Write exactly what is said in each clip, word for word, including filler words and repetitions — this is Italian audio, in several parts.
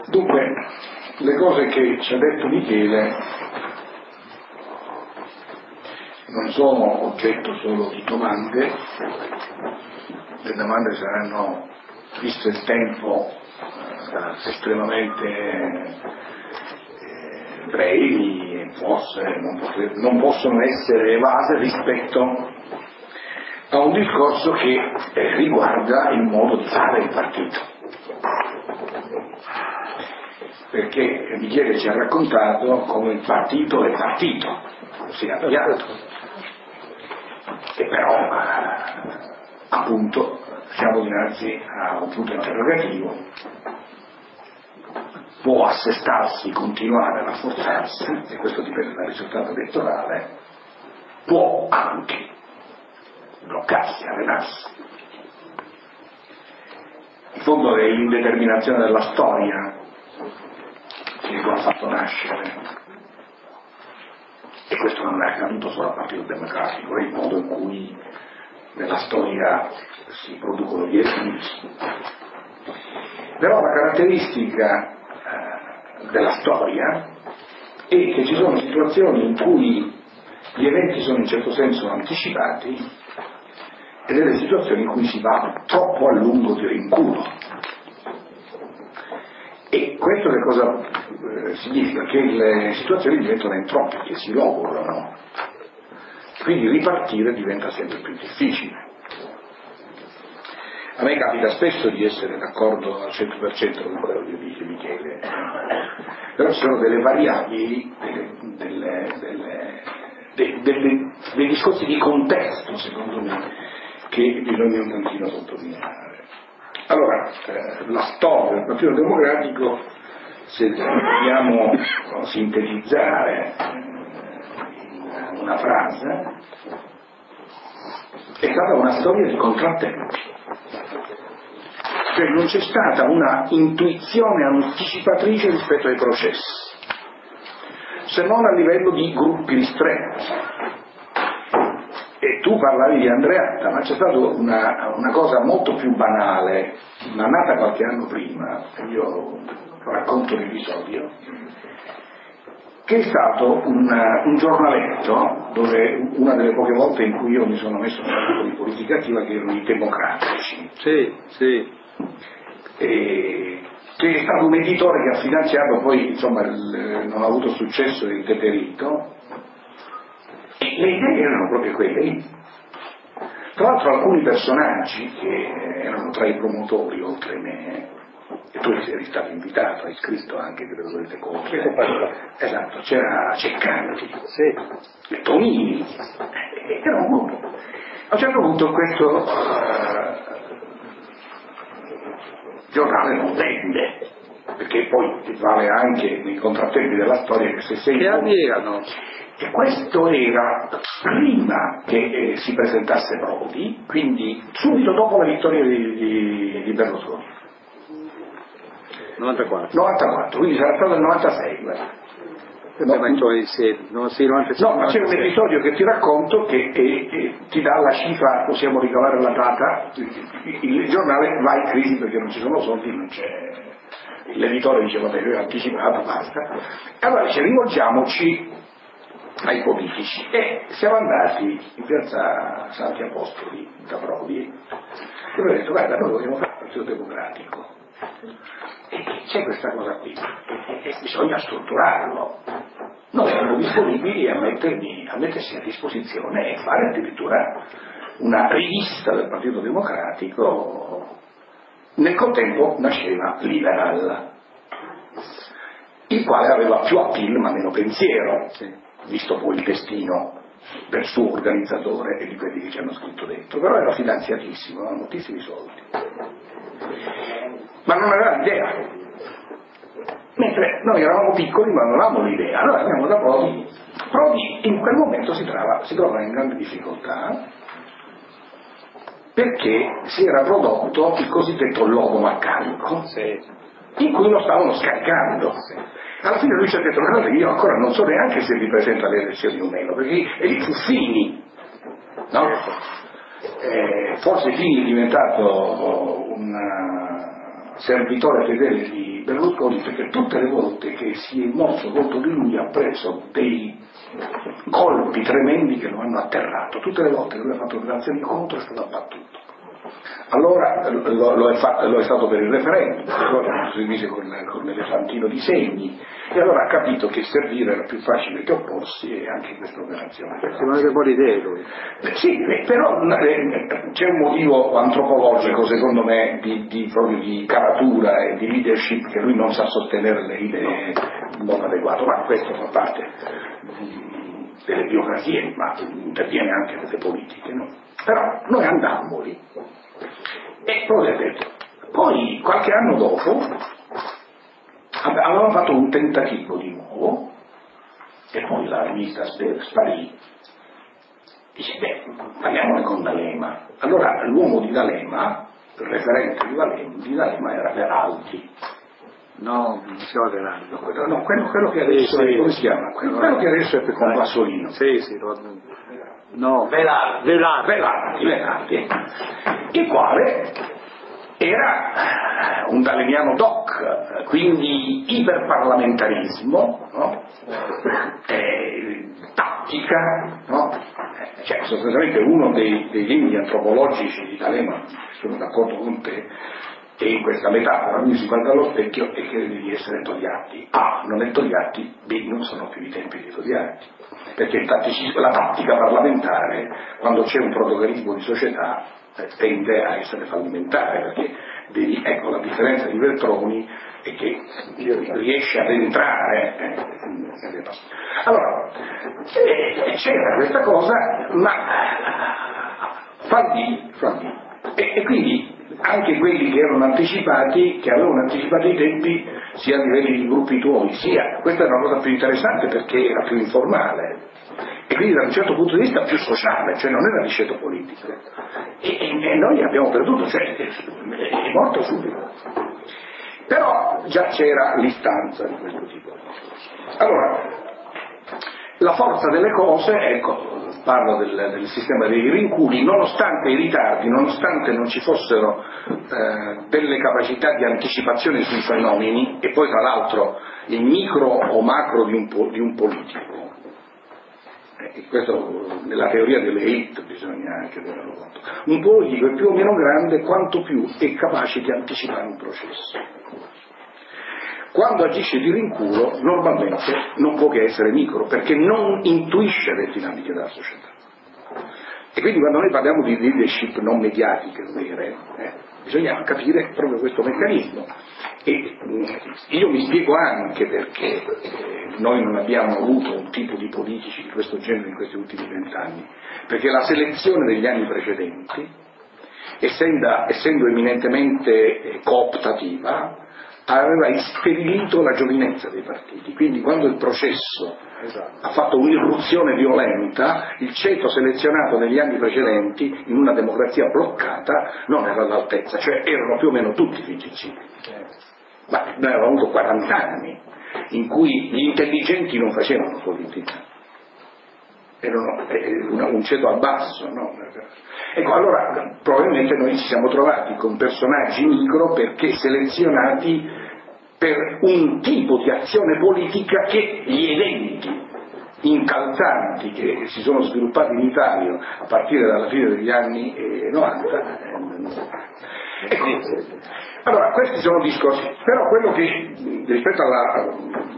Dunque, le cose che ci ha detto Michele non sono oggetto solo di domande, le domande saranno, visto il tempo, eh, estremamente eh, brevi e forse non, potre, non possono essere evase rispetto a un discorso che eh, riguarda il modo di fare il partito. Perché Michele ci ha raccontato come il partito è partito, si è avviato, e però eh, appunto siamo dinanzi a un punto interrogativo: può assestarsi, continuare a rafforzarsi, e questo dipende dal risultato elettorale, può anche bloccarsi, arenarsi. In fondo è l'indeterminazione della storia che lo ha fatto nascere, e questo non è accaduto solo al Partito Democratico, è il modo in cui nella storia si producono gli eventi. Però la caratteristica eh, della storia è che ci sono situazioni in cui gli eventi sono in certo senso anticipati e delle situazioni in cui si va troppo a lungo di rinculo. E questo che cosa eh, significa? Che le situazioni diventano entropiche, si logorano, quindi ripartire diventa sempre più difficile. A me capita spesso di essere d'accordo al cento per cento con quello che dice Michele, però ci sono delle variabili, delle, delle, delle, delle, delle, dei discorsi di contesto, secondo me, che bisogna un tantino sottolineare. Allora, eh, la storia del Partito Democratico, se vogliamo sintetizzare in una frase, è stata una storia di contrattempi. Cioè non c'è stata una intuizione anticipatrice rispetto ai processi, se non a livello di gruppi ristretti. E tu parlavi di Andreatta, ma c'è stata una, una cosa molto più banale, ma nata qualche anno prima, io racconto l'episodio, che è stato un, un giornaletto dove una delle poche volte in cui io mi sono messo nel campo di politica attiva, che erano i democratici. Sì, sì. E, che è stato un editore che ha finanziato, poi insomma il, non ha avuto successo, il deperito. Le idee erano proprio quelle. Tra l'altro alcuni personaggi che erano tra i promotori, oltre me, e tu eri stato invitato, hai scritto anche delle volete cose. Esatto, c'era Ceccanti, sì. Tonini, era un gruppo. A un certo punto questo uh, giornale non vende, perché poi vale anche nei contrattempi della storia che se sei... Che anni erano? E questo era prima che eh, si presentasse Prodi, quindi subito dopo la vittoria di, di, di Berlusconi. novantaquattro. novantaquattro, quindi sarà stato il novantasei. No, ma sì, no, sì, novantasei, no, ma c'è un episodio che ti racconto che eh, eh, ti dà la cifra, possiamo ricavare la data, il, il giornale va in crisi perché non ci sono soldi, non c'è... L'editore dice vabbè, io ho anticipato, basta. E allora dice rivolgiamoci ai politici, e siamo andati in piazza Santi Apostoli da Prodi e abbiamo detto guarda, noi vogliamo fare il Partito Democratico e c'è questa cosa qui e, e bisogna strutturarlo. Noi siamo disponibili a, mettermi, a mettersi a disposizione e fare addirittura una rivista del Partito Democratico. Nel contempo nasceva Liberal, il quale aveva più appeal ma meno pensiero, visto poi il destino del suo organizzatore e di quelli che ci hanno scritto dentro, però era finanziatissimo, aveva moltissimi soldi, ma non aveva l'idea, mentre noi eravamo piccoli ma non avevamo l'idea. Allora andiamo da Prodi. Prodi in quel momento si trova, si trova in grande difficoltà perché si era prodotto il cosiddetto logo meccanico, in cui lo stavano scaricando. Alla fine lui ci ha detto guardate, io ancora non so neanche se vi presento alle elezioni o meno, perché è lì fu Fini, no? Eh, forse Fini è diventato una, servitore fedele di Berlusconi, perché tutte le volte che si è mosso contro di lui ha preso dei colpi tremendi che lo hanno atterrato, tutte le volte che lui ha fatto operazioni contro è stato abbattuto. Allora lo, lo, è fatto, lo è stato per il referendum, allora si mise con, con l'elefantino di segni, e allora ha capito che servire era più facile che opporsi, e anche in questa operazione. Secondo che buone idee lui. Eh, sì, però eh, c'è un motivo antropologico secondo me di, di, proprio di caratura e di leadership, che lui non sa sostenere le idee in modo adeguato, ma questo fa parte delle biografie, ma interviene anche nelle politiche, no? Però noi andammo lì e poi ho detto, poi qualche anno dopo avevamo fatto un tentativo di nuovo e poi la rivista sparì. Dice, beh, parliamone con D'Alema. Allora l'uomo di D'Alema, il referente di D'Alema, di D'Alema era Veraldi. No, non si chiama Veraldi. No, quello, no, quello, quello che adesso sì, è, come sì. si chiama? Quello, quello che adesso è con Vassolino. Sì, sì, lo... no. Velardi. Velardi, Velardi, Velardi, il quale era un dalemiano doc, quindi iperparlamentarismo, no? eh, tattica, no? Cioè sostanzialmente uno dei, dei limiti antropologici di D'Alema, sono d'accordo con te, e in questa metafora lui si guarda allo specchio e crede di essere Togliatti. A non è Togliatti, B non sono più i tempi di Togliatti, perché il tatticismo, la tattica parlamentare, quando c'è un protagonismo di società, eh, tende a essere fallimentare, perché devi, ecco, la differenza di Veltroni è che riesce ad entrare. Eh, allora, eh, c'era questa cosa, ma fallì, fallì. E, e quindi anche quelli che erano anticipati, che avevano anticipato i tempi, sia a livelli di gruppi tuoi, sia, questa è una cosa più interessante perché era più informale e quindi da un certo punto di vista più sociale, cioè non era riceto politico, e, e, e noi abbiamo perduto, cioè è, è morto subito, però già c'era l'istanza di questo tipo. Allora, la forza delle cose, ecco, parlo del, del sistema dei rinculi, nonostante i ritardi, nonostante non ci fossero eh, delle capacità di anticipazione sui fenomeni, e poi tra l'altro il micro o macro di un, di un politico, e questo nella teoria delle elite bisogna anche tenerlo conto, un politico è più o meno grande quanto più è capace di anticipare un processo. Quando agisce di rinculo normalmente non può che essere micro, perché non intuisce le dinamiche della società. E quindi quando noi parliamo di leadership non mediatiche vere, eh, bisogna capire proprio questo meccanismo. E io mi spiego anche perché noi non abbiamo avuto un tipo di politici di questo genere in questi ultimi vent'anni, perché la selezione degli anni precedenti, essendo, essendo eminentemente cooptativa, aveva isterilito la giovinezza dei partiti, quindi quando il processo esatto. ha fatto un'irruzione violenta, il ceto selezionato negli anni precedenti in una democrazia bloccata non era all'altezza, cioè erano più o meno tutti figicini. Ma noi avevamo avuto quaranta anni in cui gli intelligenti non facevano politica, erano una, un ceto al basso, no? Ecco, allora probabilmente noi ci siamo trovati con personaggi micro perché selezionati per un tipo di azione politica che gli eventi incalzanti che si sono sviluppati in Italia a partire dalla fine degli anni novanta. Ecco, allora questi sono discorsi, però quello che rispetto alla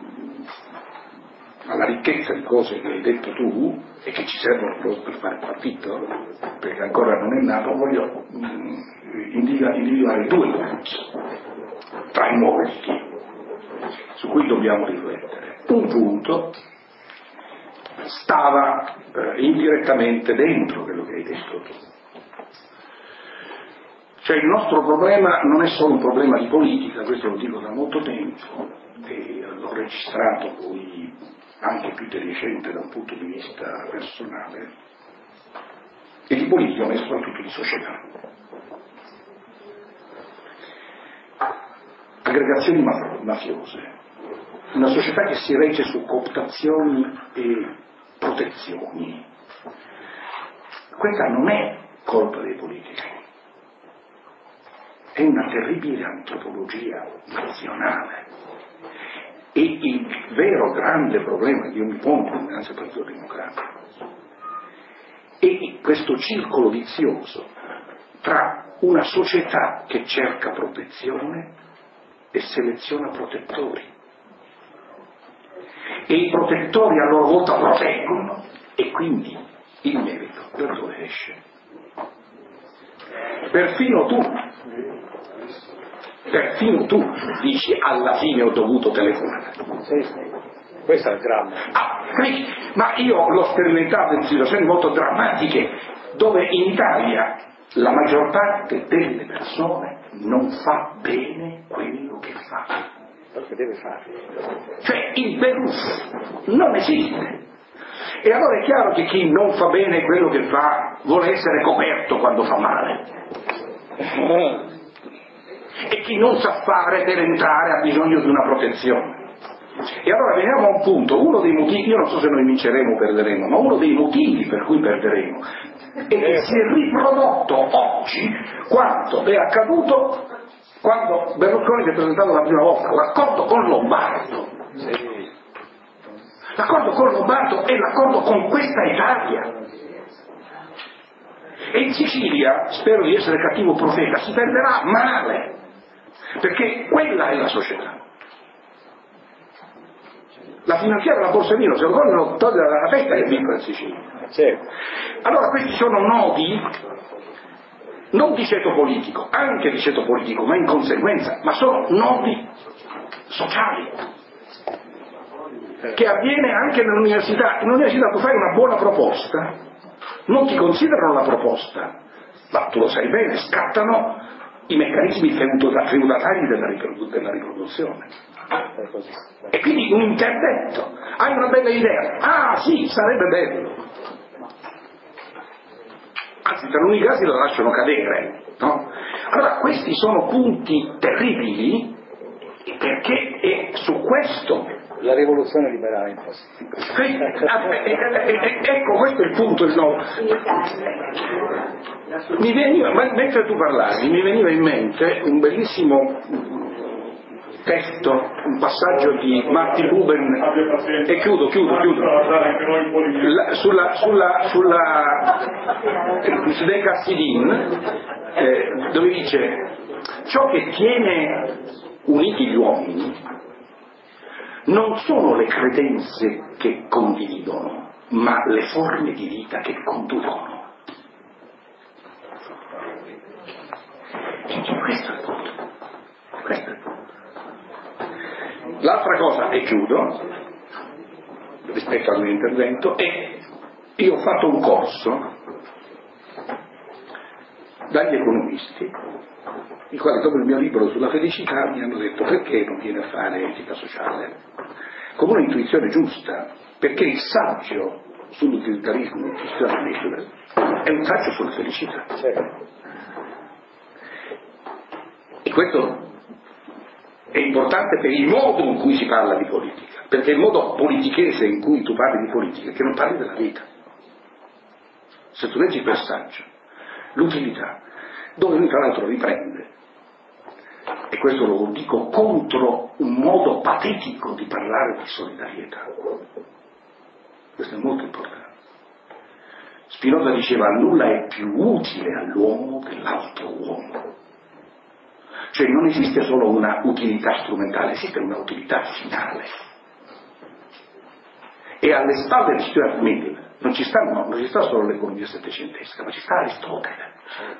alla ricchezza di cose che hai detto tu e che ci servono per fare il partito, perché ancora non è nato, voglio individuare due punti tra i molti su cui dobbiamo riflettere. Un punto stava eh, indirettamente dentro quello che hai detto tu, cioè il nostro problema non è solo un problema di politica, questo lo dico da molto tempo e l'ho registrato poi anche più intelligente da un punto di vista personale, e di politica ma soprattutto di società. Aggregazioni mafiose, una società che si regge su cooptazioni e protezioni, questa non è colpa dei politici, è una terribile antropologia nazionale. E il vero grande problema che io mi pongo innanzi al Partito Democratico è questo circolo vizioso tra una società che cerca protezione e seleziona protettori, e i protettori a loro volta proteggono, e quindi il merito da dove esce? Perfino tu perfino tu dici alla fine ho dovuto telefonare. Sì, sì. Questo è il dramma. Ah, ma io l'ho sperimentato in situazioni molto drammatiche dove in Italia la maggior parte delle persone non fa bene quello che fa. Perché deve fare. Cioè il benus non esiste. E allora è chiaro che chi non fa bene quello che fa vuole essere coperto quando fa male. E chi non sa fare per entrare ha bisogno di una protezione. E allora veniamo a un punto, uno dei motivi, io non so se noi vinceremo o perderemo, ma uno dei motivi per cui perderemo è che si è riprodotto oggi quanto è accaduto quando Berlusconi si è presentato la prima volta, l'accordo con Lombardo. L'accordo con Lombardo è l'accordo con questa Italia. E in Sicilia, spero di essere cattivo profeta, si perderà male, perché quella è la società. La finanziaria della Borsellino, se lo vogliono togliere dalla testa, è vincola in Sicilia. Certo. Allora questi sono nodi, non di ceto politico, anche di ceto politico, ma in conseguenza, ma sono nodi sociali, che avviene anche nell'università. In università tu fai una buona proposta, non ti considerano la proposta, ma tu lo sai bene, scattano i meccanismi feudatari della, riprodu- della riproduzione. E quindi un interdetto, hai una bella idea, ah sì, sarebbe bello, anzi in taluni casi lo lasciano cadere, no? Allora questi sono punti terribili, perché è su questo la rivoluzione liberale ecco, questo è il punto. No. Mi veniva, mentre tu parlavi mi veniva in mente un bellissimo testo, un passaggio di Martin Buber, e chiudo, chiudo, chiudo, La, sulla, sulla, sulla su dei Cassidin, eh, dove dice: ciò che tiene uniti gli uomini non sono le credenze che condividono, ma le forme di vita che conducono. E questo è il punto. Questo è il punto. L'altra cosa, e chiudo, rispetto al mio intervento, è io ho fatto un corso dagli economisti, i quali dopo il mio libro sulla felicità mi hanno detto: perché non viene a fare etica sociale? Come un'intuizione giusta, perché il saggio sull'utilitarismo istituzionale è un saggio sulla felicità. E questo è importante per il modo in cui si parla di politica, perché il modo politichese in cui tu parli di politica è che non parli della vita. Se tu leggi quel saggio, l'utilità, dove lui tra l'altro riprende, e questo lo dico contro un modo patetico di parlare di solidarietà, questo è molto importante. Spinoza diceva: nulla è più utile all'uomo dell'altro uomo. Cioè non esiste solo una utilità strumentale, esiste una utilità finale. E alle spalle di Stuart Mill non ci sta, no, non ci sta solo l'economia settecentesca, ma ci sta Aristotele,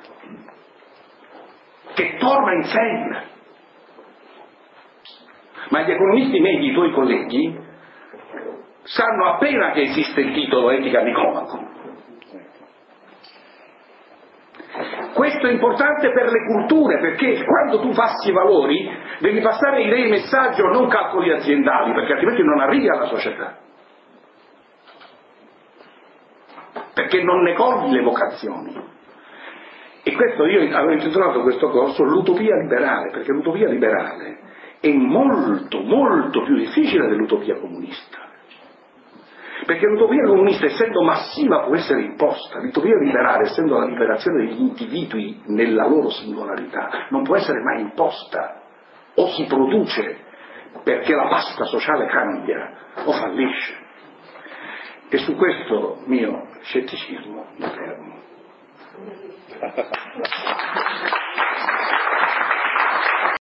che torna in sempre. Ma gli economisti medi, i tuoi colleghi, sanno appena che esiste il titolo Etica Nicomaco. Questo è importante per le culture, perché quando tu passi i valori devi passare idee, messaggio, non calcoli aziendali, perché altrimenti non arrivi alla società, perché non ne cogli le vocazioni. E questo, io avevo intitolato questo corso l'utopia liberale, perché l'utopia liberale è molto molto più difficile dell'utopia comunista, perché l'utopia comunista, essendo massiva, può essere imposta. L'utopia liberale, essendo la liberazione degli individui nella loro singolarità, non può essere mai imposta. O si produce perché la pasta sociale cambia, o fallisce. E su questo mio scetticismo mi fermo.